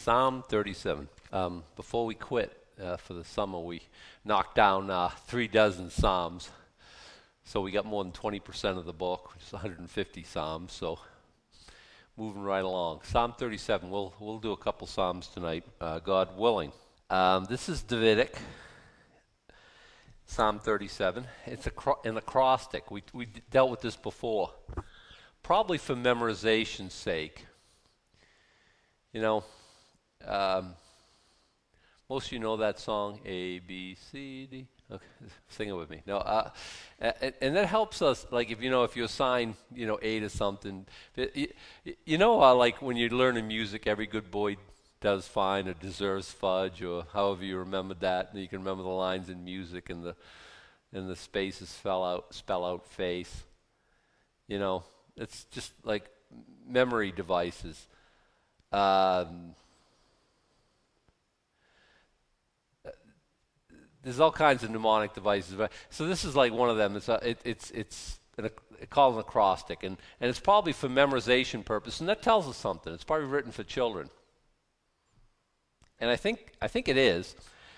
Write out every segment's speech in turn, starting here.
Psalm 37. Before we quit for the summer, we knocked down 36 Psalms. So we got more than 20% of the book, which is 150 Psalms. So moving right along. Psalm 37. We'll do a couple Psalms tonight, God willing. This is Davidic. Psalm 37. It's an acrostic. We dealt with this before. Probably for memorization's sake. You know, most of you know that song, A, B, C, D. Okay, sing it with me. No, and that helps us, like if you assign, A to something. Like when you're learning music, every good boy does fine or deserves fudge or however you remembered that. And you can remember the lines in music and the spaces spell out face. It's just like memory devices. There's all kinds of mnemonic devices, so this is like one of them. It's called an acrostic, and it's probably for memorization purpose, and that tells us something. It's probably written for children, and I think it is.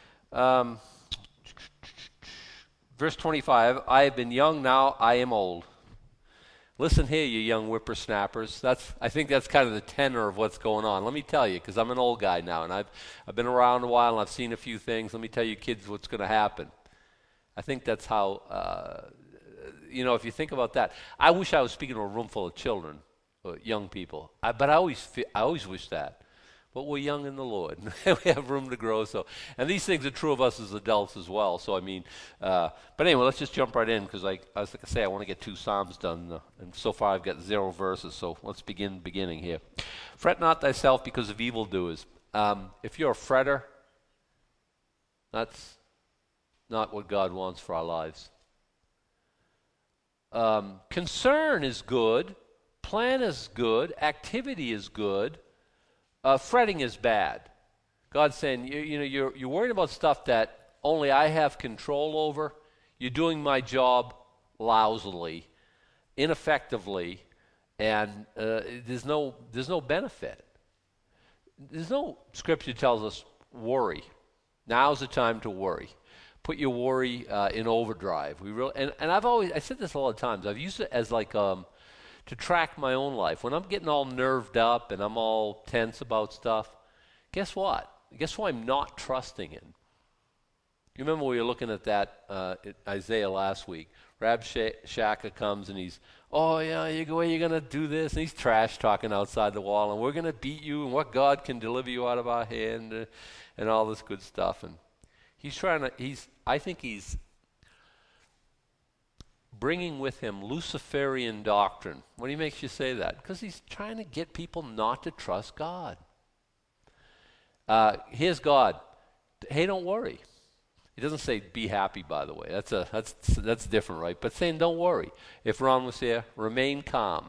Verse 25: I have been young, now I am old. Listen here, you young whippersnappers. I think that's kind of the tenor of what's going on. Let me tell you, because I'm an old guy now, and I've been around a while, and I've seen a few things. Let me tell you, kids, what's going to happen. I think that's how, if you think about that. I wish I was speaking to a room full of children, or young people. But I always wish that. But we're young in the Lord. We have room to grow. And these things are true of us as adults as well. So, but anyway, let's just jump right in because I want to get 2 Psalms done. And so far I've got 0 verses. So let's begin beginning here. Fret not thyself because of evildoers. If you're a fretter, that's not what God wants for our lives. Concern is good. Plan is good. Activity is good. Fretting is bad. God's saying, you're worried about stuff that only I have control over. You're doing my job lousily, ineffectively, and there's no benefit. There's no scripture tells us worry. Now's the time to worry. Put your worry in overdrive. And I said this a lot of times. I've used it as like to track my own life. When I'm getting all nerved up and I'm all tense about stuff, guess what? Guess who I'm not trusting in? You remember we were looking at that Isaiah last week. Rabshakeh comes and he's, you're going to do this. And he's trash talking outside the wall. And we're going to beat you and what God can deliver you out of our hand and all this good stuff. And I think he's bringing with him Luciferian doctrine. What do you makes you say that? Because he's trying to get people not to trust God. Here's God. Hey, don't worry. He doesn't say be happy, by the way. That's different, right? But saying don't worry. If Ron was here, remain calm.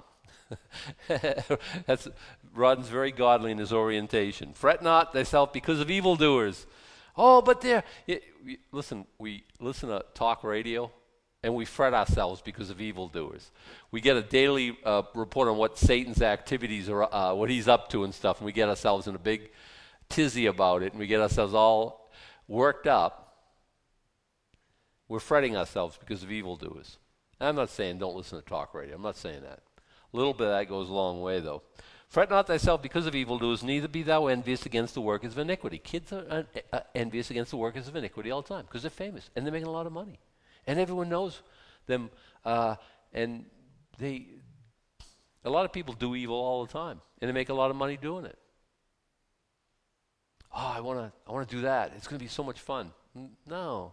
Ron's very godly in his orientation. Fret not thyself because of evildoers. Oh, but listen, we listen to talk radio. And we fret ourselves because of evildoers. We get a daily report on what Satan's activities are, what he's up to and stuff, and we get ourselves in a big tizzy about it, and we get ourselves all worked up. We're fretting ourselves because of evildoers. And I'm not saying don't listen to talk radio. I'm not saying that. A little bit of that goes a long way, though. Fret not thyself because of evildoers, neither be thou envious against the workers of iniquity. Kids are envious against the workers of iniquity all the time because they're famous, and they're making a lot of money. And everyone knows them, and a lot of people do evil all the time, and they make a lot of money doing it. Oh, I want to do that. It's going to be so much fun. No.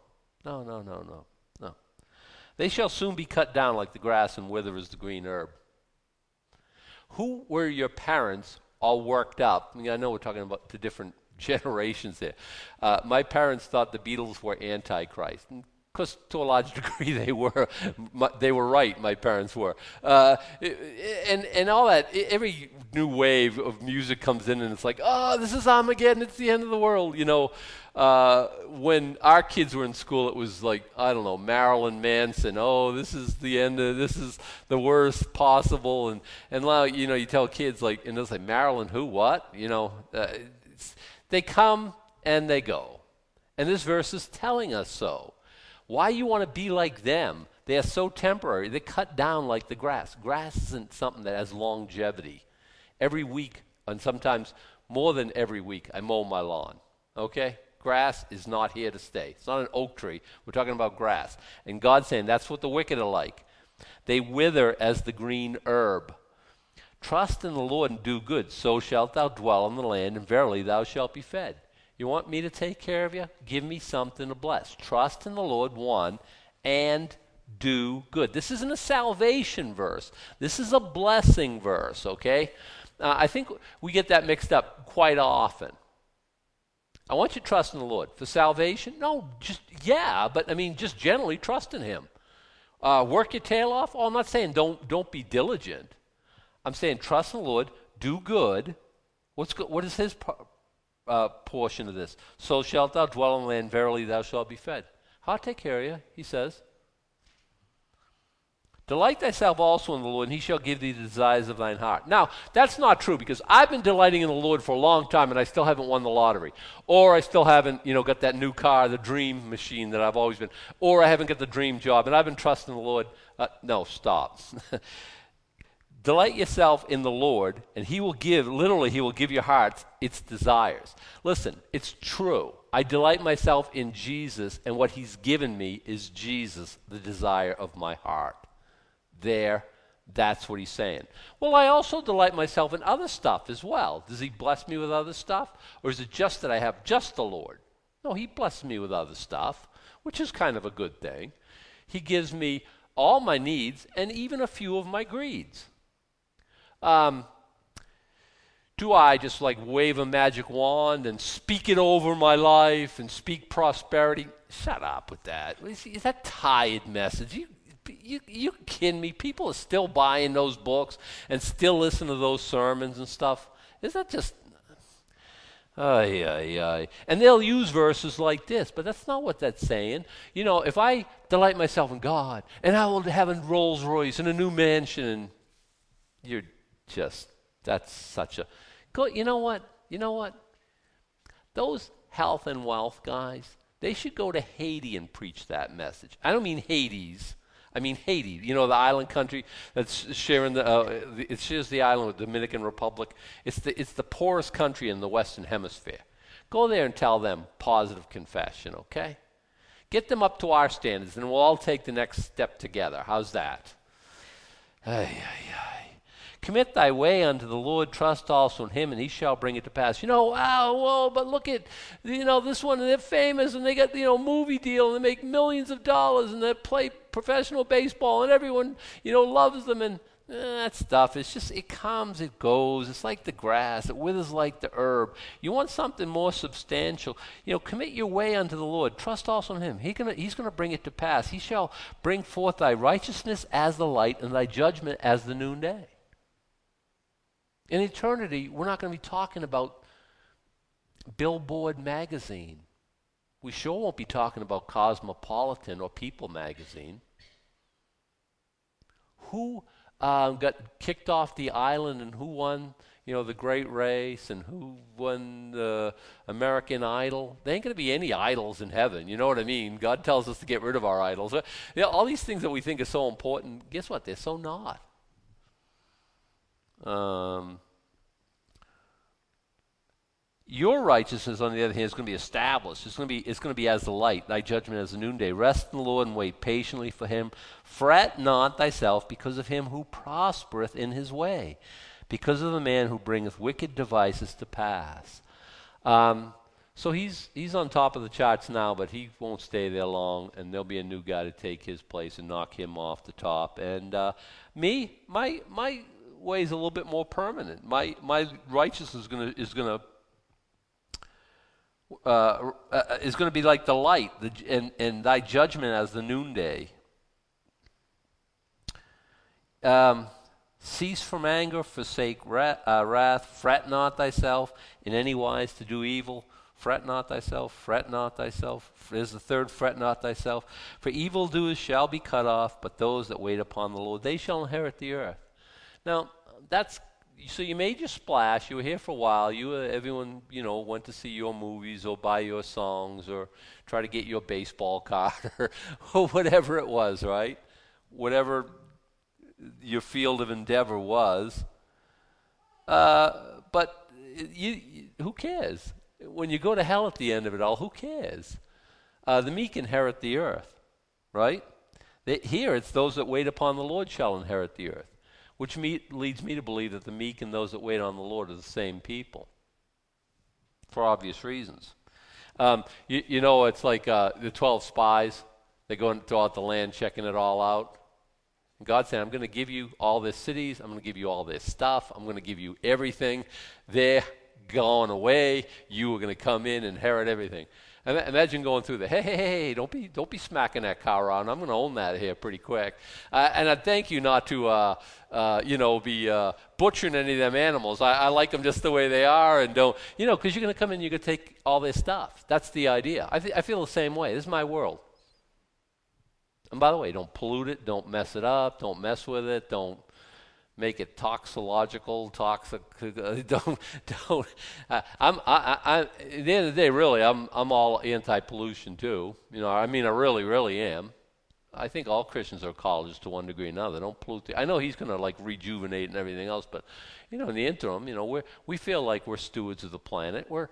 They shall soon be cut down like the grass and wither as the green herb. Who were your parents all worked up? I know we're talking about 2 different generations here. My parents thought the Beatles were Antichrist. Because to a large degree they were. They were right, my parents were. And all that, every new wave of music comes in and it's like, this is Armageddon, it's the end of the world. When our kids were in school, it was like, I don't know, Marilyn Manson. This is the end this is the worst possible. And now, you tell kids, like, and they'll say, Marilyn who, what? They come and they go. And this verse is telling us so. Why you want to be like them? They are so temporary. They cut down like the grass. Grass isn't something that has longevity. Every week, and sometimes more than every week, I mow my lawn. Okay? Grass is not here to stay. It's not an oak tree. We're talking about grass. And God's saying that's what the wicked are like. They wither as the green herb. Trust in the Lord and do good, so shalt thou dwell in the land, and verily thou shalt be fed. You want me to take care of you? Give me something to bless. Trust in the Lord, one, and do good. This isn't a salvation verse. This is a blessing verse, okay? I think we get that mixed up quite often. I want you to trust in the Lord. For salvation? No, but I mean, just generally trust in Him. Work your tail off? Oh, I'm not saying don't be diligent. I'm saying trust in the Lord, do good. What is His portion of this? So shalt thou dwell in the land, verily thou shalt be fed. I'll take care of you, He says. Delight thyself also in the Lord, and He shall give thee the desires of thine heart. Now, that's not true, because I've been delighting in the Lord for a long time, and I still haven't won the lottery. Or I still haven't, got that new car, the dream machine that I've always been. Or I haven't got the dream job, and I've been trusting the Lord. No, stop. Delight yourself in the Lord, and He will give your heart its desires. Listen, it's true. I delight myself in Jesus, and what He's given me is Jesus, the desire of my heart. That's what He's saying. Well, I also delight myself in other stuff as well. Does He bless me with other stuff? Or is it just that I have just the Lord? No, He blesses me with other stuff, which is kind of a good thing. He gives me all my needs and even a few of my greeds. Do I just wave a magic wand and speak it over my life and speak prosperity? Shut up with that. Is that tired message? You kidding me? People are still buying those books and still listen to those sermons and stuff. Is that just... And they'll use verses like this, but that's not what that's saying. If I delight myself in God, and I will have a Rolls Royce and a new mansion, and that's such a... You know what? Those health and wealth guys, they should go to Haiti and preach that message. I don't mean Hades. I mean Haiti, the island country that's sharing it shares the island with the Dominican Republic. It's the poorest country in the Western Hemisphere. Go there and tell them positive confession, okay? Get them up to our standards, and we'll all take the next step together. How's that? Commit thy way unto the Lord, trust also in Him, and He shall bring it to pass. But look at, this one, and they're famous, and they got, movie deal, and they make millions of dollars, and they play professional baseball, and everyone, loves them, and that stuff, it comes, it goes. It's like the grass. It withers like the herb. You want something more substantial. Commit your way unto the Lord. Trust also in Him. He's going to bring it to pass. He shall bring forth thy righteousness as the light, and thy judgment as the noonday. In eternity, we're not going to be talking about Billboard magazine. We sure won't be talking about Cosmopolitan or People magazine. Who got kicked off the island, and who won, the great race, and who won the American Idol? There ain't going to be any idols in heaven. You know what I mean? God tells us to get rid of our idols. All these things that we think are so important, guess what? They're so not. Your righteousness, on the other hand, is going to be established. It's going to be as the light, thy judgment as the noonday. Rest in the Lord and wait patiently for Him. Fret not thyself because of him who prospereth in his way, because of the man who bringeth wicked devices to pass. So he's on top of the charts now, but he won't stay there long, and there'll be a new guy to take his place and knock him off the top. And my way is a little bit more permanent. My righteousness is going to be like the light, and thy judgment as the noonday. Cease from anger, forsake wrath, fret not thyself in any wise to do evil. Fret not thyself, fret not thyself. There's the third, fret not thyself. For evildoers shall be cut off, but those that wait upon the Lord, they shall inherit the earth. Now, that's, so you made your splash. You were here for a while. Everyone, went to see your movies or buy your songs or try to get your baseball card or whatever it was, right? Whatever your field of endeavor was. But who cares? When you go to hell at the end of it all, who cares? The meek inherit the earth, right? Here it's those that wait upon the Lord shall inherit the earth, which leads me to believe that the meek and those that wait on the Lord are the same people, for obvious reasons. It's like the 12 spies. They go throughout the land checking it all out. And God said, I'm going to give you all these cities. I'm going to give you all this stuff. I'm going to give you everything. They're gone away. You are going to come in and inherit everything. Imagine going through hey, don't be smacking that car around. I'm going to own that here pretty quick. And I thank you not to, be butchering any of them animals. I like them just the way they are, and don't, because you're going to come in, you're going to take all this stuff. That's the idea. I feel the same way. This is my world. And by the way, don't pollute it, don't mess it up, don't mess with it, don't make it toxic. Don't. At the end of the day, really, I'm all anti-pollution too. I really, really am. I think all Christians are ecologists to one degree or another. Don't pollute. I know he's going to rejuvenate and everything else, but in the interim, we feel like we're stewards of the planet. We're,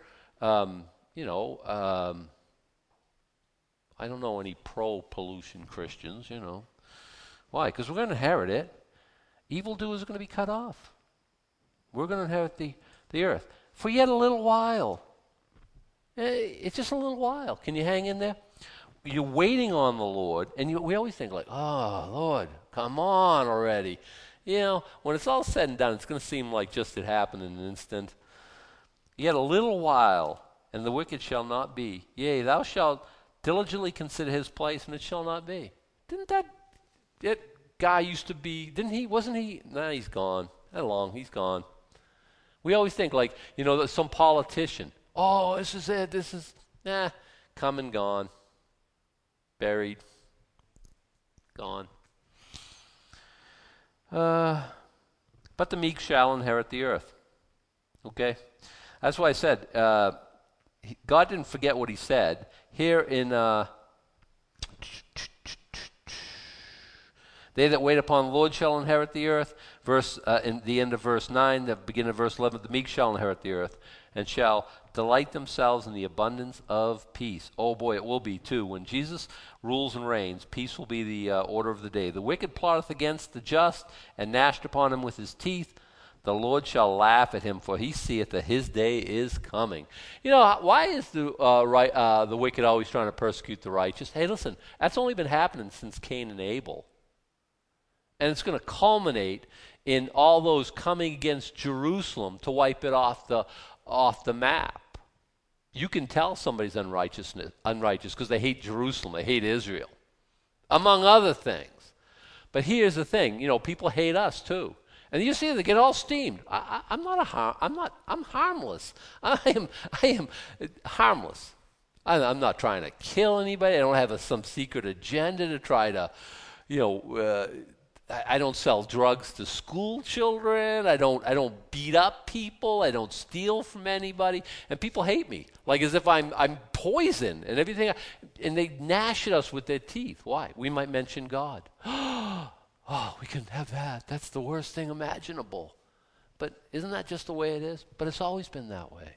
I don't know any pro-pollution Christians, Why? Because we're going to inherit it. Evildoers are going to be cut off. We're going to inherit the earth. For yet a little while. It's just a little while. Can you hang in there? You're waiting on the Lord, and we always think oh, Lord, come on already. When it's all said and done, it's going to seem like just it happened in an instant. Yet a little while, and the wicked shall not be. Yea, thou shalt diligently consider his place, and it shall not be. Didn't that guy used to be, didn't he, wasn't he? Nah, he's gone. That long, he's gone. We always think that some politician, oh, this is it, come and gone. Buried. Gone. But the meek shall inherit the earth. Okay? That's why I said, God didn't forget what he said. Here in they that wait upon the Lord shall inherit the earth. In the end of verse 9, the beginning of verse 11, the meek shall inherit the earth and shall delight themselves in the abundance of peace. Oh boy, it will be too. When Jesus rules and reigns, peace will be the order of the day. The wicked plotteth against the just and gnashed upon him with his teeth. The Lord shall laugh at him, for he seeth that his day is coming. Why is the wicked always trying to persecute the righteous? Hey, listen, that's only been happening since Cain and Abel. And it's going to culminate in all those coming against Jerusalem to wipe it off the map. You can tell somebody's unrighteous because they hate Jerusalem, they hate Israel, among other things. But here's the thing, people hate us too. And you see, they get all steamed. I'm harmless. I am harmless. I'm not trying to kill anybody. I don't have some secret agenda to try to, I don't sell drugs to school children. I don't beat up people. I don't steal from anybody. And people hate me, like as if I'm poison and everything. And they gnash at us with their teeth. Why? We might mention God. Oh, we couldn't have that. That's the worst thing imaginable. But isn't that just the way it is? But it's always been that way.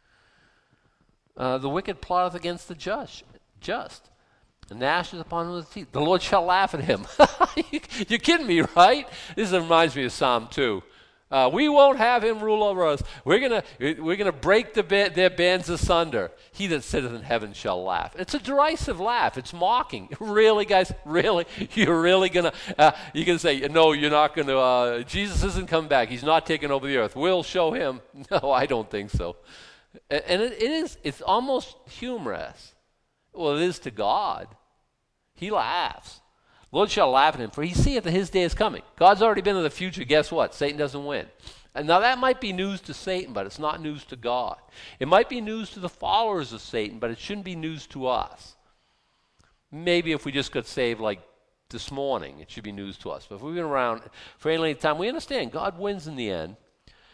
The wicked plotteth against the just, and gnashes upon him with his teeth. The Lord shall laugh at him. You're kidding me, right? This reminds me of Psalm 2. We won't have him rule over us. We're gonna break their bands asunder. He that sitteth in heaven shall laugh. It's a derisive laugh. It's mocking. Really, guys? Really? You're really gonna? You can say no. You're not gonna. Jesus isn't coming back. He's not taking over the earth. We'll show him. No, I don't think so. And it is. It's almost humorous. Well, it is to God. He laughs. Lord shall laugh at him, for he seeth that his day is coming. God's already been in the future. Guess what? Satan doesn't win. And now that might be news to Satan, but it's not news to God. It might be news to the followers of Satan, but it shouldn't be news to us. Maybe if we just got saved like this morning, it should be news to us. But if we've been around for any length of time, we understand God wins in the end.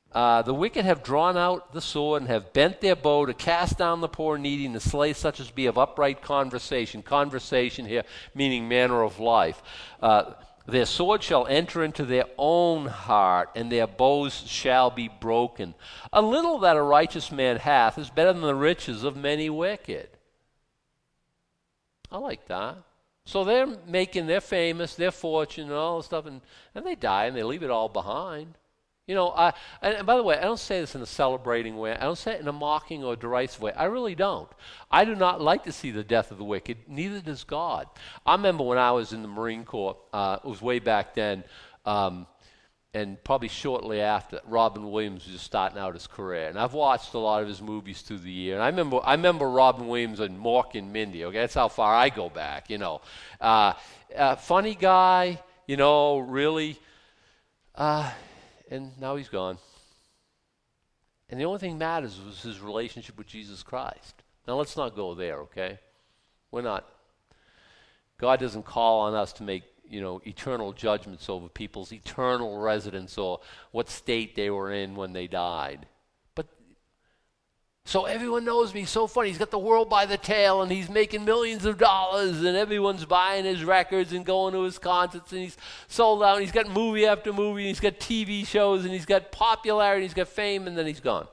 The wicked have drawn out the sword and have bent their bow to cast down the poor and needy and to slay such as be of upright conversation. Conversation here meaning manner of life. Their sword shall enter into their own heart, and their bows shall be broken. A little that a righteous man hath is better than the riches of many wicked. I like that. So they're famous, they're fortune and all this stuff, and they die and they leave it all behind. You know, and by the way, I don't say this in a celebrating way. I don't say it in a mocking or derisive way. I really don't. I do not like to see the death of the wicked. Neither does God. I remember when I was in the Marine Corps, it was way back then, and probably shortly after, Robin Williams was just starting out his career. And I've watched a lot of his movies through the year. And I remember Robin Williams and Mork and Mindy. Okay, that's how far I go back, you know. Funny guy, you know, really. And now he's gone. And the only thing that matters was his relationship with Jesus Christ. Now let's not go there, okay? We're not. God doesn't call on us to make, you know, eternal judgments over people's eternal residence or what state they were in when they died. So everyone knows me. So funny. He's got the world by the tail, and he's making millions of dollars, and everyone's buying his records and going to his concerts, and he's sold out. And he's got movie after movie, and he's got TV shows, and he's got popularity, and he's got fame, and then he's gone.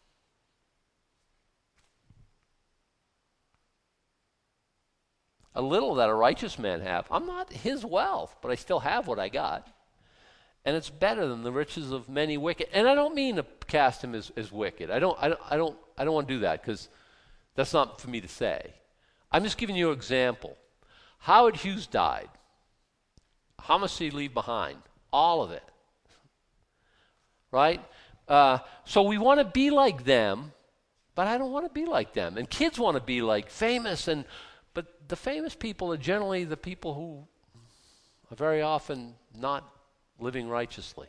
A little that a righteous man have. I'm not his wealth, but I still have what I got. And it's better than the riches of many wicked. And I don't mean to cast him as wicked. I don't want to do that because that's not for me to say. I'm just giving you an example. Howard Hughes died. How much did he leave behind? All of it. Right? So we want to be like them, but I don't want to be like them. And kids want to be like famous, but the famous people are generally the people who are very often not living righteously.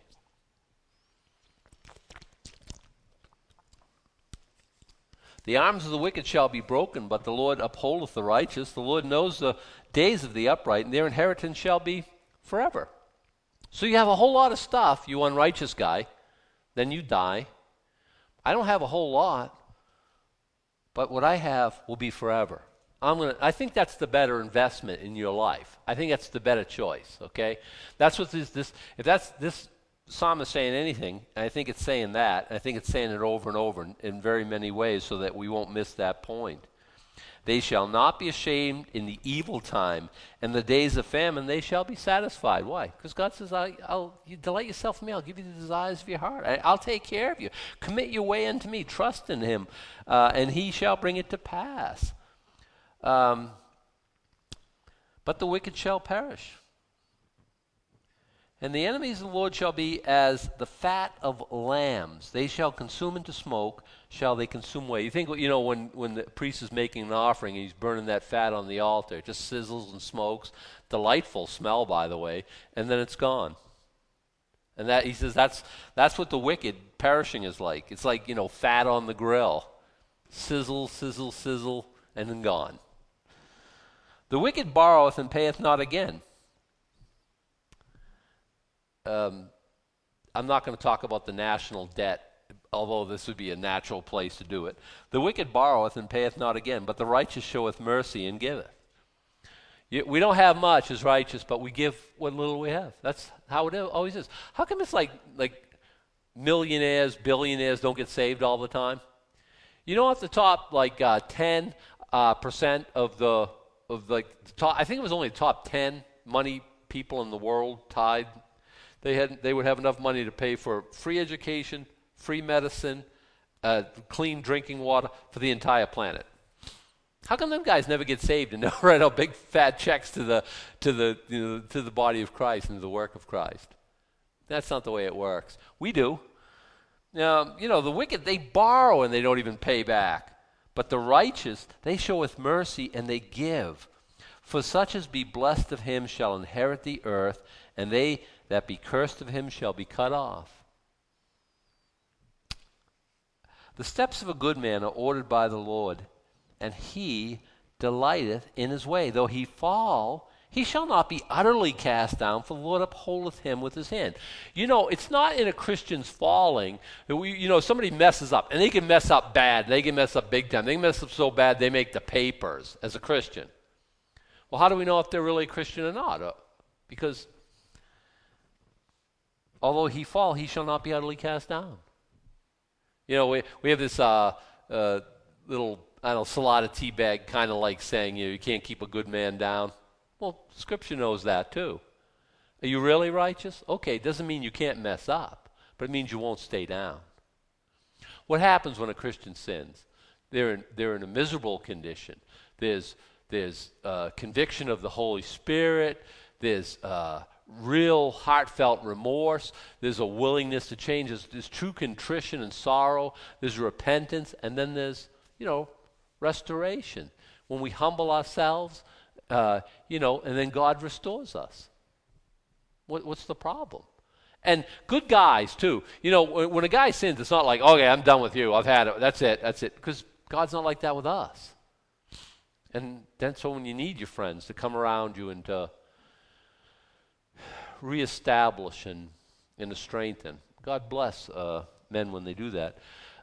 The arms of the wicked shall be broken, but the Lord upholdeth the righteous. The Lord knows the days of the upright, and their inheritance shall be forever. So you have a whole lot of stuff, you unrighteous guy, then you die. I don't have a whole lot, but what I have will be forever. I think that's the better investment in your life. I think that's the better choice, okay? That's what this psalm is saying anything, and I think it's saying that. And I think it's saying it over and over in very many ways so that we won't miss that point. They shall not be ashamed in the evil time, and the days of famine they shall be satisfied. Why? Because God says, you delight yourself in me. I'll give you the desires of your heart. I'll take care of you. Commit your way unto me. Trust in him, and he shall bring it to pass. But the wicked shall perish. And the enemies of the Lord shall be as the fat of lambs. They shall consume into smoke, shall they consume away. You think, you know, when the priest is making an offering and he's burning that fat on the altar, it just sizzles and smokes. Delightful smell, by the way, and then it's gone. And that, he says, that's what the wicked perishing is like. It's like, you know, fat on the grill. Sizzle, sizzle, sizzle, and then gone. The wicked borroweth and payeth not again. I'm not going to talk about the national debt, although this would be a natural place to do it. The wicked borroweth and payeth not again, but the righteous showeth mercy and giveth. We don't have much as righteous, but we give what little we have. That's how it always is. How come it's like millionaires, billionaires don't get saved all the time? You know, at the top, 10% of the top, I think it was only the top 10 money people in the world tithe. They would have enough money to pay for free education, free medicine, clean drinking water for the entire planet. How come them guys never get saved and never write out big fat checks to the body of Christ and to the work of Christ? That's not the way it works. We do. Now, you know, the wicked, they borrow and they don't even pay back. But the righteous, they showeth mercy and they give. For such as be blessed of him shall inherit the earth, and they that be cursed of him shall be cut off. The steps of a good man are ordered by the Lord, and he delighteth in his way. Though he fall, He shall not be utterly cast down, for the Lord upholdeth him with his hand. You know, it's not in a Christian's falling that somebody messes up, and they can mess up bad. They can mess up big time. They can mess up so bad they make the papers as a Christian. Well, how do we know if they're really a Christian or not? Because although he fall, he shall not be utterly cast down. You know, we have this little, Salada tea bag kind of like saying, you can't keep a good man down. Well, Scripture knows that too. Are you really righteous? Okay, it doesn't mean you can't mess up, but it means you won't stay down. What happens when a Christian sins? They're in a miserable condition. There's conviction of the Holy Spirit. There's real heartfelt remorse. There's a willingness to change. There's true contrition and sorrow. There's repentance, and then there's restoration. When we humble ourselves, and then God restores us. What's the problem? And good guys, too. When a guy sins, it's not like, okay, I'm done with you. I've had it. That's it. Because God's not like that with us. And that's when you need your friends to come around you and to reestablish and to strengthen. God bless men when they do that.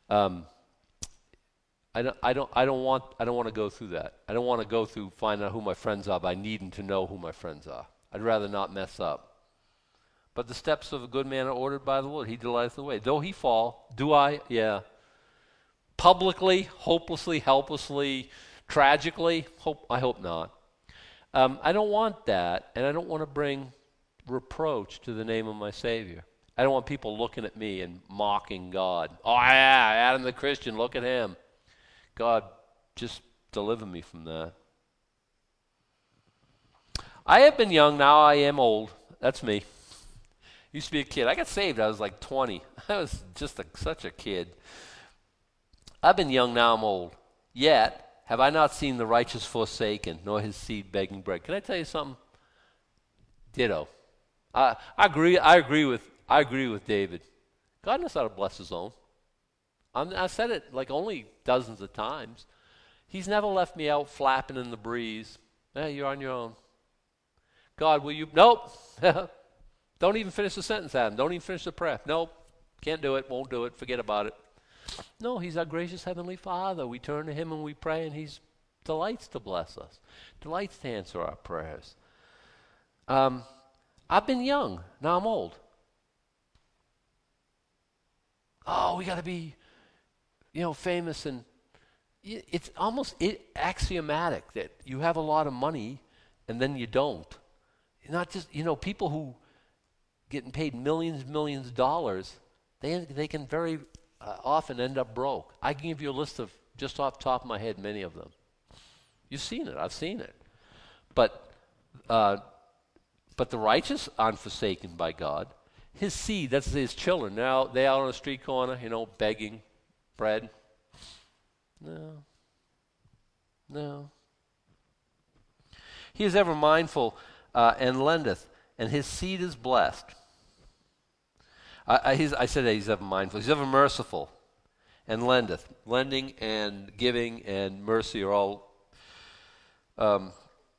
I don't want to go through that. I don't want to go through finding out who my friends are by needing to know who my friends are. I'd rather not mess up. But the steps of a good man are ordered by the Lord. He delighteth the way. Though he fall, do I? Yeah. Publicly, hopelessly, helplessly, tragically? I hope not. I don't want that, and I don't want to bring reproach to the name of my Savior. I don't want people looking at me and mocking God. Oh, yeah, Adam the Christian, look at him. God, just deliver me from that. I have been young, now I am old. That's me. Used to be a kid. I got saved, I was like 20. I was just such a kid. I've been young, now I'm old. Yet have I not seen the righteous forsaken, nor his seed begging bread. Can I tell you something? Ditto. I agree with David. God knows how to bless his own. I said it like only dozens of times. He's never left me out flapping in the breeze. You're on your own. God, will you? Nope. Don't even finish the sentence, Adam. Don't even finish the prayer. Nope. Can't do it. Won't do it. Forget about it. No, he's our gracious Heavenly Father. We turn to him and we pray, and he delights to bless us. Delights to answer our prayers. I've been young. Now I'm old. Oh, we got to be famous, and it's almost axiomatic that you have a lot of money and then you don't. Not just, people who getting paid millions of dollars, they can very often end up broke. I can give you a list of, just off the top of my head, many of them. You've seen it. I've seen it. But the righteous aren't forsaken by God. His seed, that's his children. Now they out on the street corner, begging bread. No. He is ever mindful and lendeth, and his seed is blessed. I said that he's ever mindful. He's ever merciful and lendeth. Lending and giving and mercy are all, they're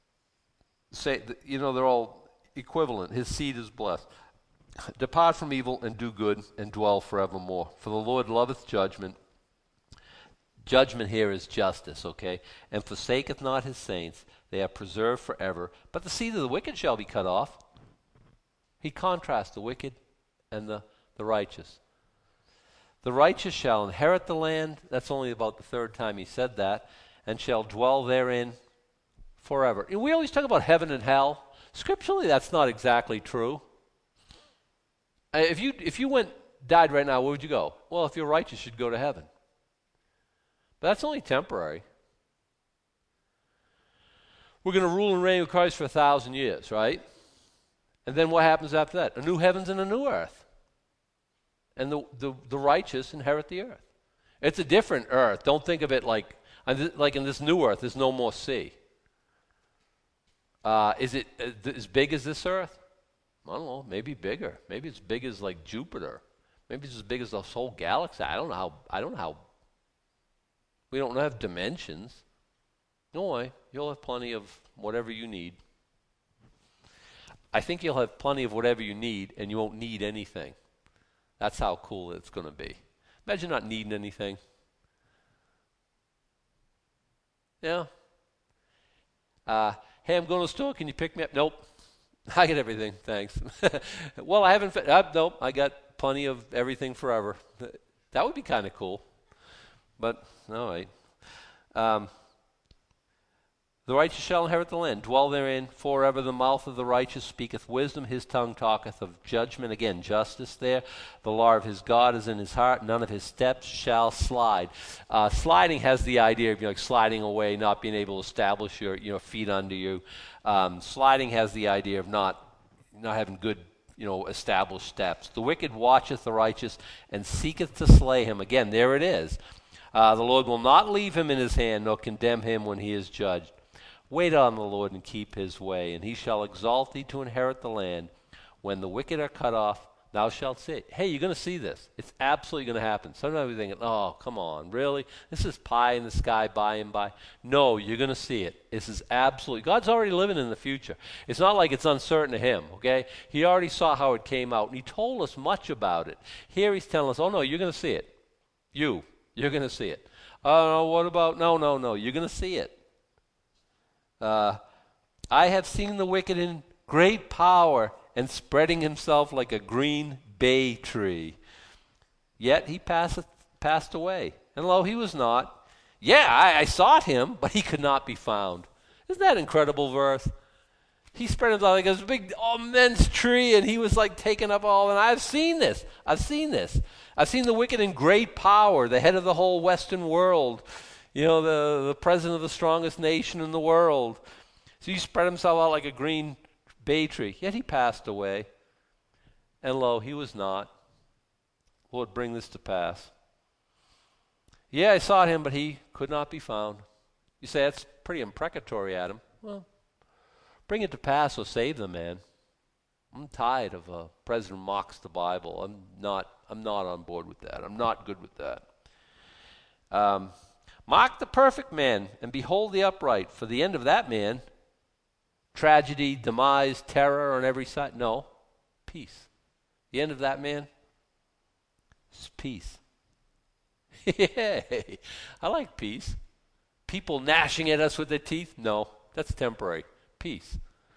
all equivalent. His seed is blessed. Depart from evil and do good and dwell forevermore. For the Lord loveth judgment. Judgment here is justice, okay? And forsaketh not his saints. They are preserved forever. But the seed of the wicked shall be cut off. He contrasts the wicked and the righteous. The righteous shall inherit the land. That's only about the third time he said that. And shall dwell therein forever. And we always talk about heaven and hell. Scripturally, that's not exactly true. If you died right now, where would you go? Well, if you're righteous, you'd go to heaven. But that's only temporary. We're going to rule and reign with Christ for 1,000 years, right? And then what happens after that? A new heavens and a new earth. And the righteous inherit the earth. It's a different earth. Don't think of it like in this new earth, there's no more sea. Is it as big as this earth? I don't know. Maybe bigger. Maybe it's big as like Jupiter. Maybe it's as big as the whole galaxy. I don't know how. We don't have dimensions. No way. You'll have plenty of whatever you need. I think you'll have plenty of whatever you need, and you won't need anything. That's how cool it's going to be. Imagine not needing anything. Yeah. Hey, I'm going to the store. Can you pick me up? Nope. I get everything. Thanks. Well, I haven't. Nope. I got plenty of everything forever. That would be kind of cool. But all right. The righteous shall inherit the land, dwell therein forever. The mouth of the righteous speaketh wisdom, his tongue talketh of judgment. Again, justice there. The law of his God is in his heart, none of his steps shall slide. Sliding has the idea of like sliding away, not being able to establish your feet under you. Sliding has the idea of not having good established steps. The wicked watcheth the righteous and seeketh to slay him. Again, there it is. The Lord will not leave him in his hand, nor condemn him when he is judged. Wait on the Lord and keep his way, and he shall exalt thee to inherit the land. When the wicked are cut off, thou shalt see it. Hey, you're going to see this. It's absolutely going to happen. Sometimes we think, oh, come on, really? This is pie in the sky by and by. No, you're going to see it. This is absolutely, God's already living in the future. It's not like it's uncertain to him, okay? He already saw how it came out, and he told us much about it. Here he's telling us, oh, no, you're going to see it. You're going to see it. Oh, no, what about, no, you're going to see it. I have seen the wicked in great power and spreading himself like a green bay tree. Yet he passed away, and lo, he was not. Yeah, I sought him, but he could not be found. Isn't that an incredible verse? He spread himself like this big, immense tree, and he was like taking up all. And I've seen this. I've seen the wicked in great power, the head of the whole Western world. The president of the strongest nation in the world. So he spread himself out like a green bay tree. Yet he passed away. And lo, he was not. Lord, bring this to pass. Yeah, I sought him, but he could not be found. You say, that's pretty imprecatory, Adam. Well, bring it to pass or save the man. I'm tired of a president mocks the Bible. I'm not on board with that. I'm not good with that. Mark the perfect man, and behold the upright, for the end of that man, tragedy, demise, terror on every side. No, peace. The end of that man is peace. Yay! I like peace. People gnashing at us with their teeth? No, that's temporary. Peace.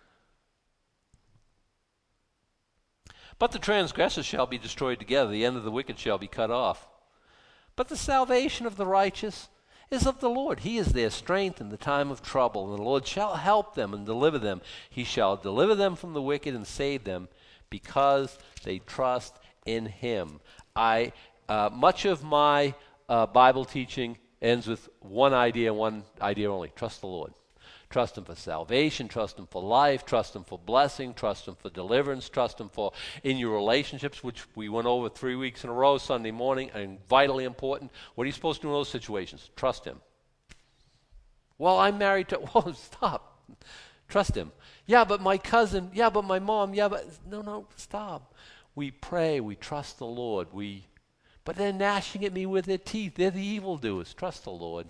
But the transgressors shall be destroyed together. The end of the wicked shall be cut off. But the salvation of the righteous is of the Lord. He is their strength in the time of trouble, and the Lord shall help them and deliver them. He shall deliver them from the wicked and save them, because they trust in him. Much of my Bible teaching ends with one idea only: trust the Lord. Trust him for salvation, trust him for life, trust him for blessing, trust him for deliverance, trust him for in your relationships, which we went over 3 weeks in a row Sunday morning, and vitally important. What are you supposed to do in those situations? Trust him. Well, I'm married to, well, stop. Trust him. Yeah, but my cousin, yeah, but my mom, yeah, but, no, stop. We pray, we trust the Lord, but they're gnashing at me with their teeth. They're the evildoers. Trust the Lord.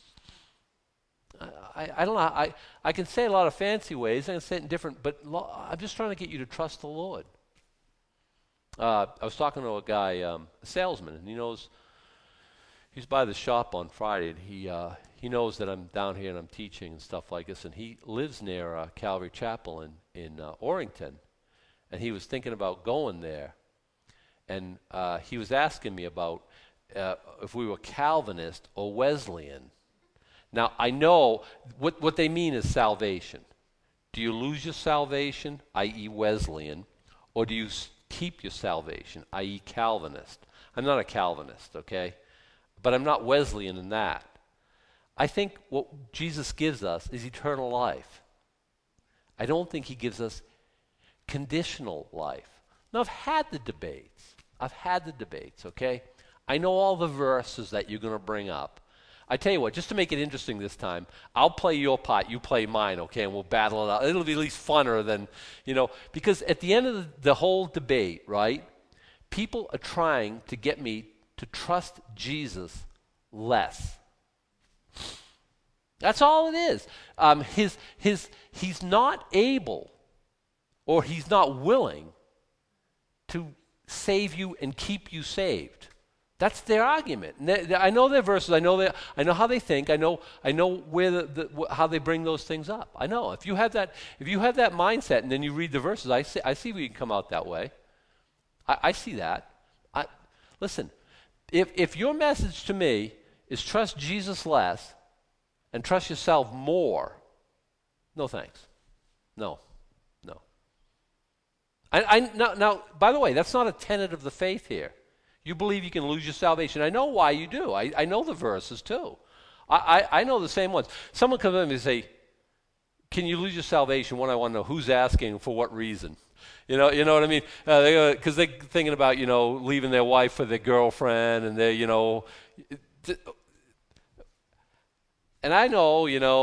I don't know. I can say a lot of fancy ways. I can say it in different, but I'm just trying to get you to trust the Lord. I was talking to a guy, a salesman, and he's by the shop on Friday, and he knows that I'm down here and I'm teaching and stuff like this, and he lives near Calvary Chapel in Orrington, and he was thinking about going there, and he was asking me about if we were Calvinist or Wesleyan. Now, I know what they mean is salvation. Do you lose your salvation, i.e. Wesleyan, or do you keep your salvation, i.e. Calvinist? I'm not a Calvinist, okay? But I'm not Wesleyan in that. I think what Jesus gives us is eternal life. I don't think he gives us conditional life. Now, I've had the debates, okay? I know all the verses that you're going to bring up. I tell you what, just to make it interesting this time, I'll play your part, you play mine, okay, and we'll battle it out. It'll be at least funner than, because at the end of the whole debate, right, people are trying to get me to trust Jesus less. That's all it is. He's not able or he's not willing to save you and keep you saved. That's their argument. And I know their verses. I know how they think. I know where how they bring those things up. I know. If you have that mindset, and then you read the verses, I see where you can come out that way. I see that. Listen, if your message to me is trust Jesus less and trust yourself more, no thanks. No. Now, by the way, that's not a tenet of the faith here. You believe you can lose your salvation. I know why you do. I know the verses too. I know the same ones. Someone comes up to me and say, can you lose your salvation? One, I want to know who's asking, for what reason. You know what I mean? Because they're thinking about, leaving their wife for their girlfriend, and they're, and I know,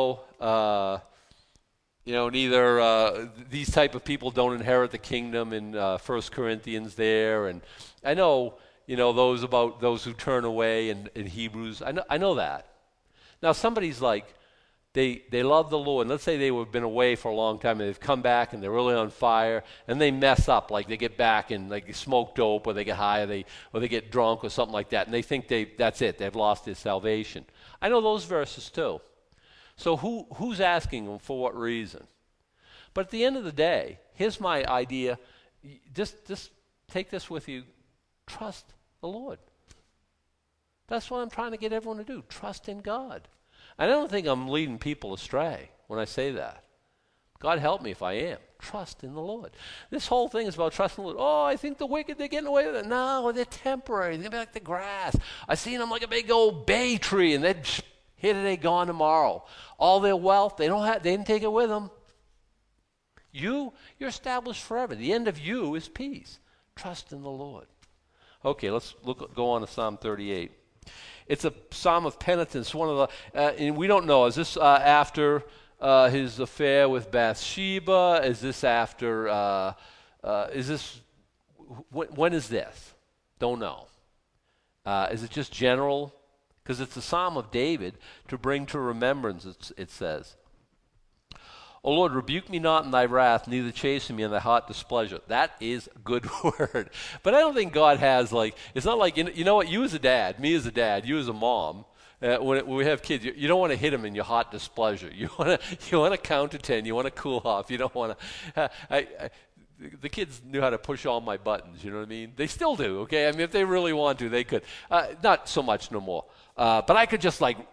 neither these type of people don't inherit the kingdom in 1 Corinthians there, and I know, those who turn away in Hebrews. I know that. Now somebody's like, they love the Lord, and let's say they've been away for a long time, and they've come back, and they're really on fire, and they mess up, like they get back and like they smoke dope, or they get high, or they get drunk, or something like that, and they think that's it, they've lost their salvation. I know those verses too. So who's asking them for what reason? But at the end of the day, here's my idea. Just take this with you. Trust the Lord. That's what I'm trying to get everyone to do. Trust in God. And I don't think I'm leading people astray when I say that. God help me if I am. Trust in the Lord. This whole thing is about trusting the Lord. Oh, I think the wicked, they're getting away with it. No, they're temporary. They're like the grass. I seen them like a big old bay tree, and they're here today, gone tomorrow. All their wealth, they didn't take it with them. You're established forever. The end of you is peace. Trust in the Lord. Okay, let's go on to Psalm 38. It's a psalm of penitence. One of the, and we don't know. Is this after his affair with Bathsheba? Is this after? When is this? Don't know. Is it just general? Because it's a psalm of David to bring to remembrance. It says, "O Lord, rebuke me not in thy wrath, neither chasten me in thy hot displeasure." That is a good word. But I don't think God has, it's not like, you know what, you as a dad, me as a dad, you as a mom, when we have kids, you don't want to hit them in your hot displeasure. You want to count to 10. You want to cool off. You don't want to. The kids knew how to push all my buttons. You know what I mean? They still do. Okay, I mean, if they really want to, they could. Not so much no more. But I could just start.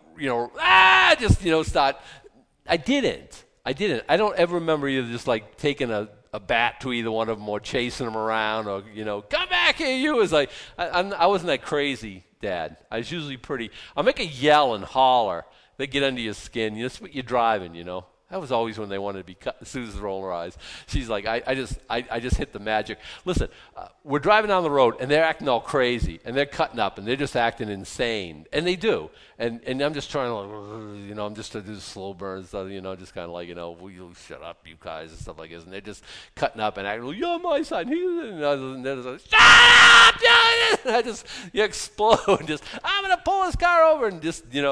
I didn't. I don't ever remember either just taking a bat to either one of them or chasing them around or, come back here, you. It was like, I wasn't that crazy dad. I was usually I'll make a yell and holler. They get under your skin. That's what you're driving, That was always when they wanted to be cut. Susan's rolling her eyes. She's like, I just hit the magic. Listen, we're driving down the road, and they're acting all crazy, and they're cutting up, and they're just acting insane. And they do. And I'm just trying to, I'm just to do slow burns, just kind of will you shut up, you guys, and stuff like this. And they're just cutting up and acting, you're my son. And they're just like, shut up! And you explode. I'm going to pull this car over. And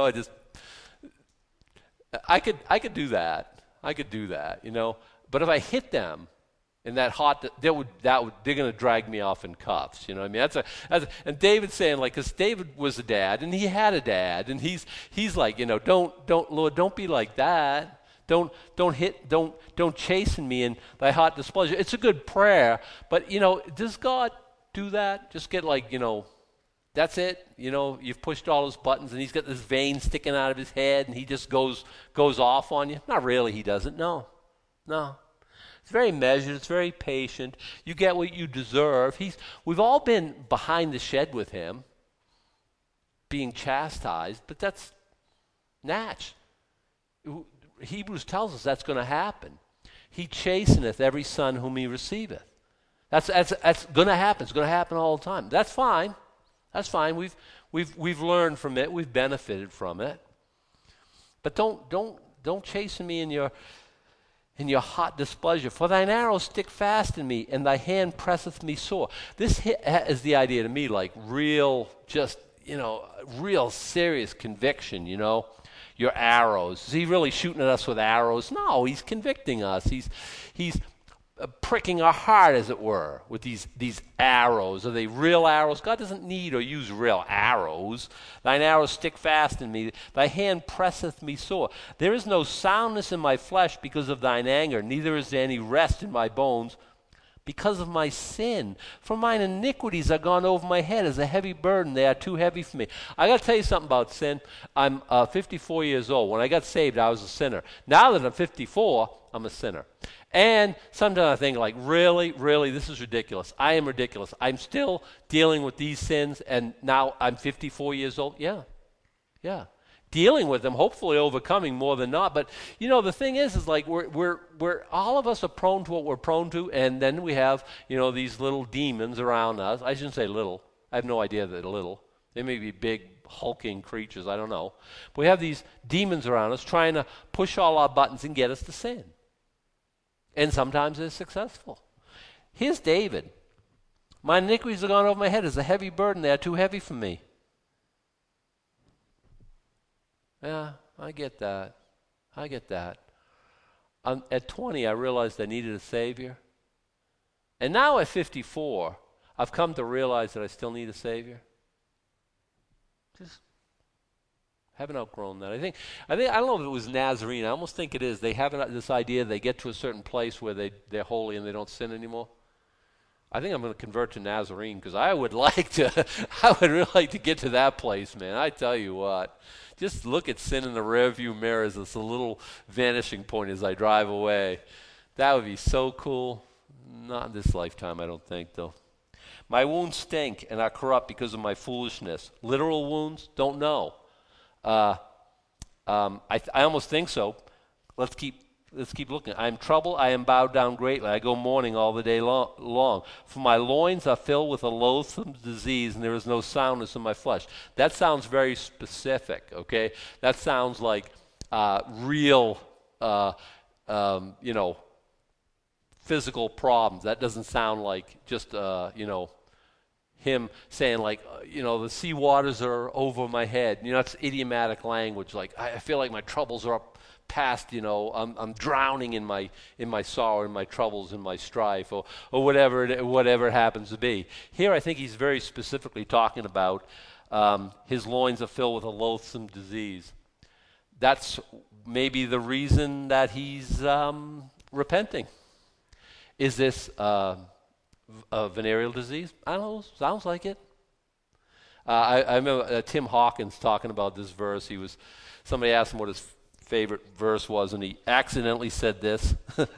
I could do that. But if I hit them in that hot, they're going to drag me off in cuffs. You know what I mean? And David's saying, because David was a dad, and he had a dad, and he's like, don't Lord, don't be like that. Don't chasten me in thy hot displeasure. It's a good prayer, but does God do that? Just get that's it. You've pushed all those buttons, and he's got this vein sticking out of his head, and he just goes off on you. Not really, he doesn't. No. It's very measured. It's very patient. You get what you deserve. We've all been behind the shed with him, being chastised, but that's natch. Hebrews tells us that's going to happen. He chasteneth every son whom he receiveth. That's going to happen. It's going to happen all the time. That's fine. That's fine. We've learned from it. We've benefited from it. But don't chasten me in your hot displeasure. For thine arrows stick fast in me, and thy hand presseth me sore. This is the idea to me, real, real serious conviction. Your arrows. Is he really shooting at us with arrows? No, he's convicting us. He's pricking our heart, as it were, with these arrows. Are they real arrows? God doesn't need or use real arrows. Thine arrows stick fast in me. Thy hand presseth me sore. There is no soundness in my flesh because of thine anger, neither is there any rest in my bones because of my sin. For mine iniquities are gone over my head as a heavy burden. They are too heavy for me. I got to tell you something about sin. I'm 54 years old. When I got saved, I was a sinner. Now that I'm 54, I'm a sinner. And sometimes I think, like, really, this is ridiculous. I am ridiculous. I'm still dealing with these sins, and now I'm 54 years old. Yeah. Dealing with them, hopefully overcoming more than not. But the thing is like we're all of us are prone to what we're prone to, and then we have these little demons around us. I shouldn't say little. I have no idea that they're little. They may be big, hulking creatures. I don't know. But we have these demons around us trying to push all our buttons and get us to sin. And sometimes they're successful. Here's David. My iniquities are gone over my head as a heavy burden. They are too heavy for me. Yeah, I get that. At 20, I realized I needed a Savior. And now at 54, I've come to realize that I still need a Savior. Just haven't outgrown that. I think I don't know if it was Nazarene. I almost think it is. They have this idea they get to a certain place where they're holy and they don't sin anymore. I think I'm going to convert to Nazarene because I would really like to get to that place, man. I tell you what. Just look at sin in the rearview mirror as it's a little vanishing point as I drive away. That would be so cool. Not in this lifetime, I don't think, though. My wounds stink and are corrupt because of my foolishness. Literal wounds? Don't know. I almost think so. Let's keep looking. I am troubled. I am bowed down greatly. I go mourning all the day long. For my loins are filled with a loathsome disease, and there is no soundness in my flesh. That sounds very specific, okay? That sounds like real, physical problems. That doesn't sound like just, him saying like, the sea waters are over my head. That's idiomatic language. Like, I feel like my troubles are up past, I'm drowning in my sorrow, in my troubles, in my strife, or whatever it happens to be. Here, I think he's very specifically talking about his loins are filled with a loathsome disease. That's maybe the reason that he's repenting. Is this a venereal disease? I don't know. Sounds like it. I remember Tim Hawkins talking about this verse. Somebody asked him what his favorite verse was, and he accidentally said this.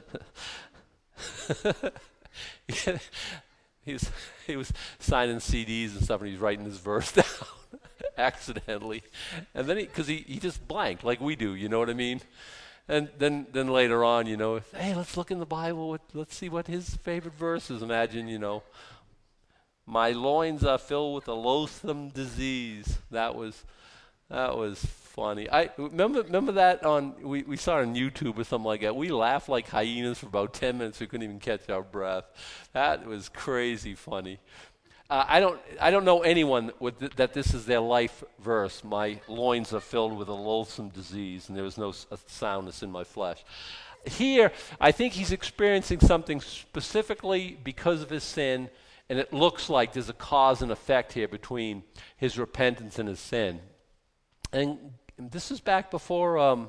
He was signing CDs and stuff, and he's writing his verse down accidentally, and then because he just blanked like we do, you know what I mean? And then later on, hey, let's look in the Bible. Let's see what his favorite verse is. Imagine, my loins are filled with a loathsome disease. That was funny. I remember that we saw it on YouTube or something like that. We laughed like hyenas for about 10 minutes. We couldn't even catch our breath. That was crazy funny. I don't know anyone that this is their life verse. My loins are filled with a loathsome disease, and there is no soundness in my flesh. Here, I think he's experiencing something specifically because of his sin, and it looks like there's a cause and effect here between his repentance and his sin. And this is back before,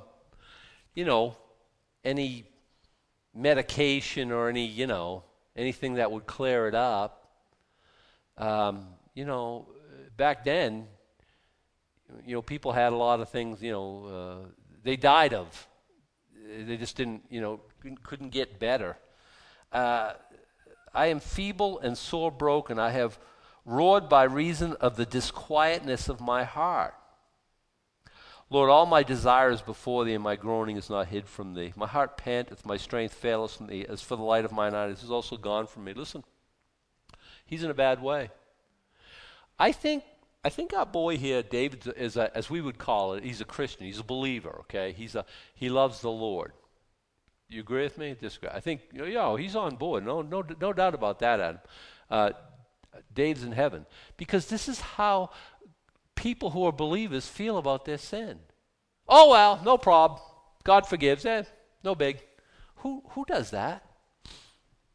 any medication or anything that would clear it up. Back then, people had a lot of things, they died of. They just couldn't get better. I am feeble and sore broken. I have roared by reason of the disquietness of my heart. Lord, all my desire is before thee, and my groaning is not hid from thee. My heart panteth, my strength faileth from thee. As for the light of mine eyes, it is also gone from me. Listen, he's in a bad way. I think our boy here, David, is as we would call it, he's a Christian. He's a believer, okay? He loves the Lord. You agree with me? Disagree? I think, he's on board. No doubt about that, Adam. Dave's in heaven. Because this is how people who are believers feel about their sin. Oh, well, no problem. God forgives. No big. Who does that?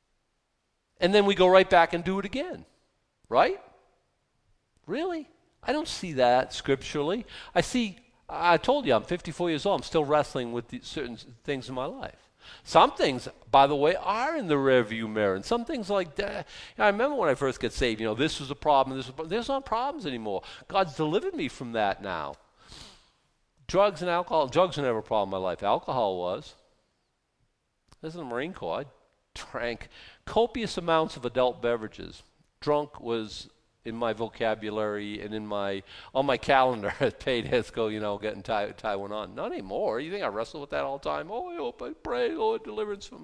And then we go right back and do it again, right? Really? I don't see that scripturally. I told you, I'm 54 years old. I'm still wrestling with certain things in my life. Some things, by the way, are in the rearview mirror. And some things like that. I remember when I first got saved, this was a problem. There's not problems anymore. God's delivered me from that now. Drugs and alcohol. Drugs were never a problem in my life. Alcohol was. This is the Marine Corps. I drank copious amounts of adult beverages. Drunk was in my vocabulary and on my calendar at Paydisco, getting tie one on. Not anymore. You think I wrestle with that all the time? Oh, I hope I pray, Lord, deliverance from.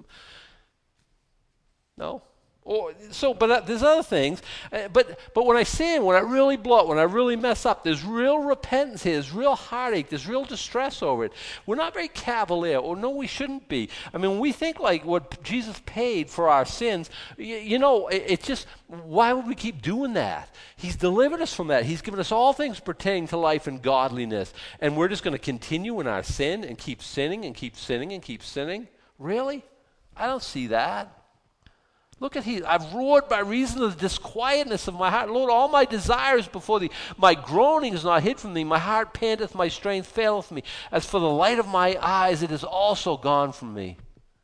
No. But there's other things. But when I sin, when I really blow it, when I really mess up, there's real repentance here. There's real heartache. There's real distress over it. We're not very cavalier. Or no, we shouldn't be. I mean, when we think like what Jesus paid for our sins, it's just, why would we keep doing that? He's delivered us from that. He's given us all things pertaining to life and godliness. And we're just going to continue in our sin and keep sinning and keep sinning and keep sinning? Really? I don't see that. Look at I've roared by reason of the disquietness of my heart. Lord, all my desires before thee. My groaning is not hid from thee. My heart panteth, my strength faileth me. As for the light of my eyes, it is also gone from me.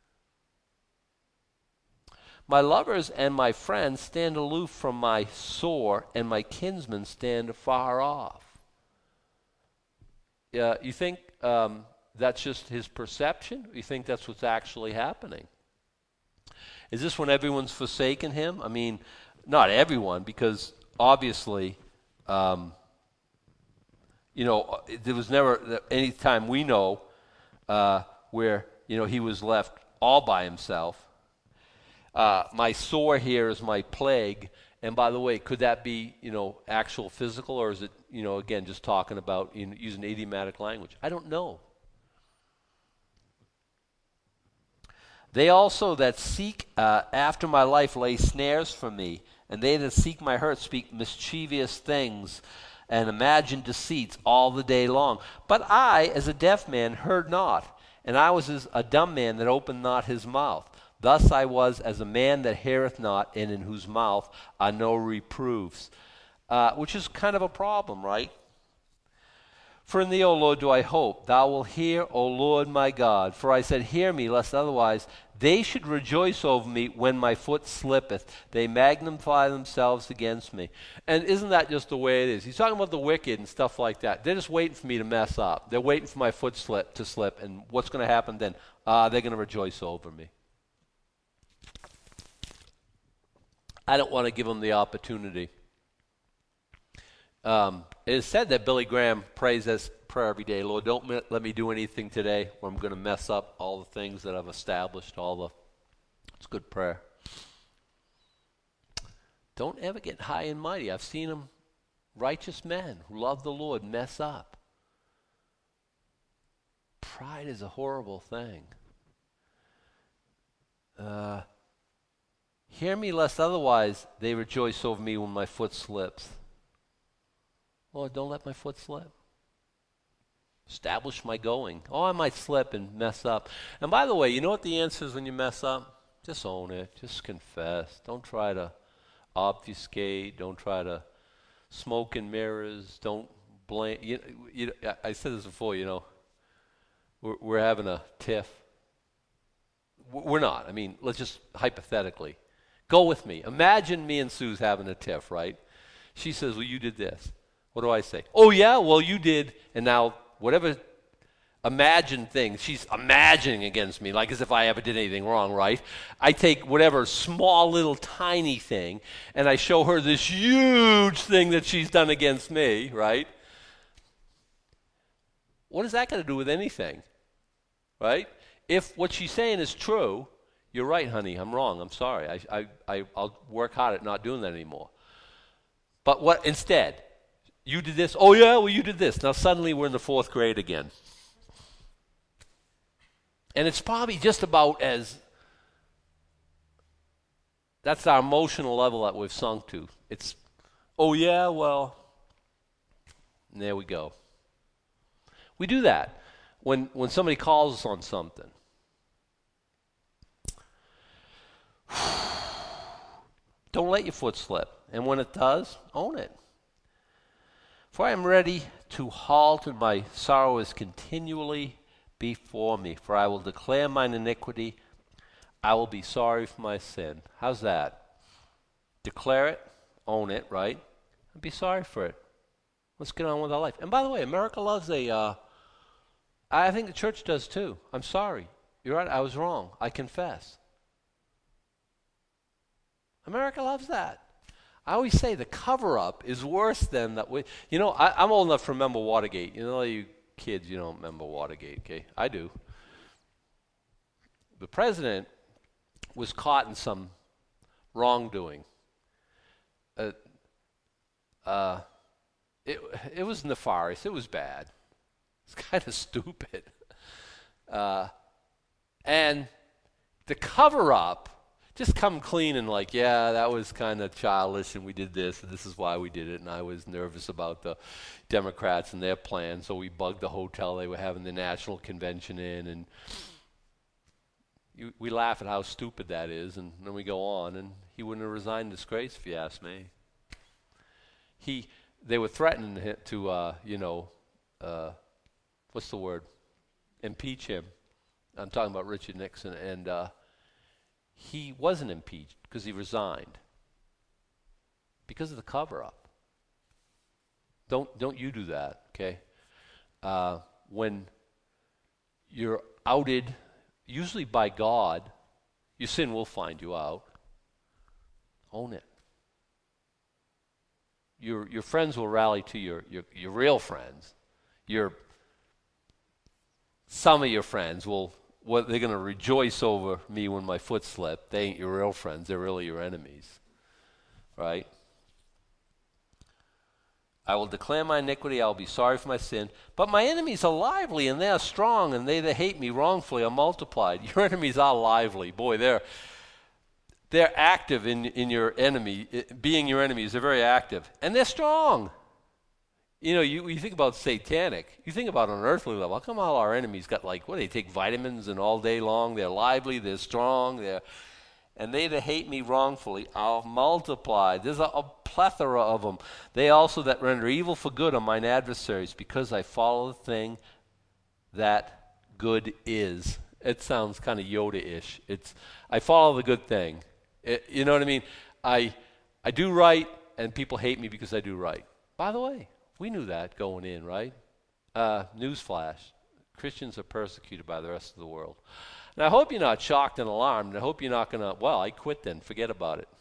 My lovers and my friends stand aloof from my sore, and my kinsmen stand afar off. You think that's just his perception? Or you think that's what's actually happening? Is this when everyone's forsaken him? I mean, not everyone, because obviously, there was never any time we know where, he was left all by himself. My sore here is my plague. And by the way, could that be, actual physical, or is it, again, just talking about using idiomatic language? I don't know. They also that seek after my life lay snares for me, and they that seek my hurt speak mischievous things, and imagine deceits all the day long. But I, as a deaf man, heard not, and I was as a dumb man that opened not his mouth. Thus I was as a man that heareth not, and in whose mouth are no reproofs. Which is kind of a problem, right? For in thee, O Lord, do I hope. Thou wilt hear, O Lord my God. For I said, hear me, lest otherwise they should rejoice over me when my foot slippeth. They magnify themselves against me. And isn't that just the way it is? He's talking about the wicked and stuff like that. They're just waiting for me to mess up. They're waiting for my foot to slip. And what's going to happen then? They're going to rejoice over me. I don't want to give them the opportunity. It is said that Billy Graham prays this prayer every day. Lord, don't let me do anything today where I'm going to mess up all the things that I've established. It's a good prayer. Don't ever get high and mighty. I've seen them, righteous men who love the Lord, mess up. Pride is a horrible thing. Hear me, lest otherwise they rejoice over me when my foot slips. Lord, don't let my foot slip. Establish my going. Oh, I might slip and mess up. And by the way, you know what the answer is when you mess up? Just own it. Just confess. Don't try to obfuscate. Don't try to smoke and mirrors. Don't blame. I said this before, we're having a tiff. We're not. I mean, let's just hypothetically. Go with me. Imagine me and Sue's having a tiff, right? She says, well, you did this. What do I say? Oh, yeah, well, you did. And now, whatever imagined thing, she's imagining against me, like as if I ever did anything wrong, right? I take whatever small, little, tiny thing, and I show her this huge thing that she's done against me, right? What is that going to do with anything, right? If what she's saying is true, you're right, honey, I'm wrong, I'm sorry. I'll work hard at not doing that anymore. But what instead? You did this. Oh, yeah, well, you did this. Now, suddenly we're in the 4th grade again. And it's probably just about that's our emotional level that we've sunk to. It's, oh, yeah, well, and there we go. We do that when somebody calls us on something. Don't let your foot slip. And when it does, own it. For I am ready to halt, and my sorrow is continually before me. For I will declare mine iniquity. I will be sorry for my sin. How's that? Declare it, own it, right? And be sorry for it. Let's get on with our life. And by the way, America loves I think the church does too. I'm sorry. You're right, I was wrong. I confess. America loves that. I always say the cover-up is worse than that. I'm old enough to remember Watergate. You kids, you don't remember Watergate, okay? I do. The president was caught in some wrongdoing. It was nefarious. It was bad. It's kind of stupid. And the cover-up, just come clean and like, yeah, that was kind of childish and we did this and this is why we did it, and I was nervous about the Democrats and their plan, so we bugged the hotel they were having the national convention in, and we laugh at how stupid that is, and then we go on, and he wouldn't have resigned in disgrace if you ask me. They were threatening to what's the word? Impeach him. I'm talking about Richard Nixon, and he wasn't impeached because he resigned because of the cover-up. Don't you do that, okay? When you're outed, usually by God, your sin will find you out. Own it. Your friends will rally to your real friends. Some of your friends they're going to rejoice over me when my foot slipped. They ain't your real friends. They're really your enemies. Right? I will declare my iniquity. I will be sorry for my sin. But my enemies are lively, and they are strong, and they that hate me wrongfully are multiplied. Your enemies are lively. Boy, they're active in your enemy. Being your enemies, they're very active. And they're strong. You think about satanic. You think about on an earthly level. How come all our enemies got they take vitamins and all day long? They're lively, they're strong, and they that hate me wrongfully are multiplied. There's a plethora of them. They also that render evil for good are mine adversaries, because I follow the thing that good is. It sounds kind of Yoda-ish. I follow the good thing. You know what I mean? I do right, and people hate me because I do right. By the way, we knew that going in, right? Newsflash. Christians are persecuted by the rest of the world. And I hope you're not shocked and alarmed. And I hope you're not going to, I quit then. Forget about it.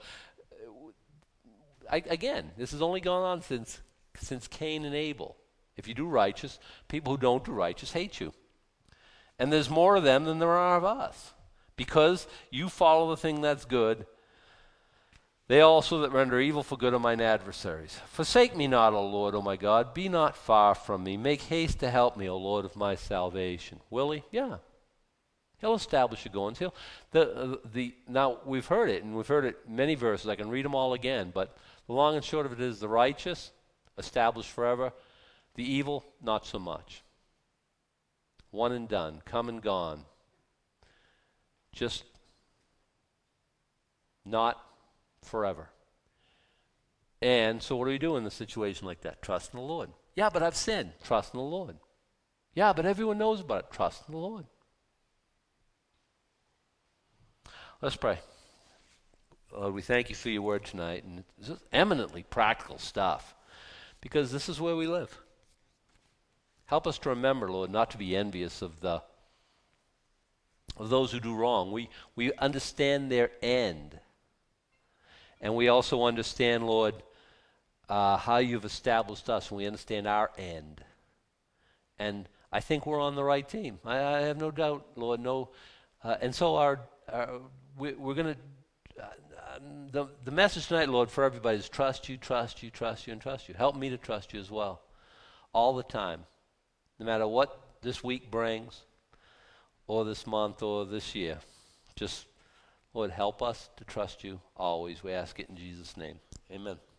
Again, this has only gone on since Cain and Abel. If you do righteous, people who don't do righteous hate you. And there's more of them than there are of us. Because you follow the thing that's good, they also that render evil for good are mine adversaries. Forsake me not, O Lord, O my God. Be not far from me. Make haste to help me, O Lord of my salvation. Will he? Yeah. He'll establish your goings. Now, we've heard it, and we've heard it many verses. I can read them all again, but the long and short of it is the righteous, established forever. The evil, not so much. One and done, come and gone. Just not forever. And so what do we do in a situation like that? Trust in the Lord. Yeah, but I've sinned. Trust in the Lord. Yeah, but everyone knows about it. Trust in the Lord. Let's pray. Lord, we thank you for your word tonight, and it's eminently practical stuff, because this is where we live. Help us to remember, Lord, not to be envious of those who do wrong. We understand their end. And we also understand, Lord, how you've established us, and we understand our end. And I think we're on the right team. I have no doubt, Lord. And so we're going to, the message tonight, Lord, for everybody is trust you, trust you, trust you, and trust you. Help me to trust you as well, all the time, no matter what this week brings, or this month, or this year. Just, Lord, help us to trust you always. We ask it in Jesus' name. Amen.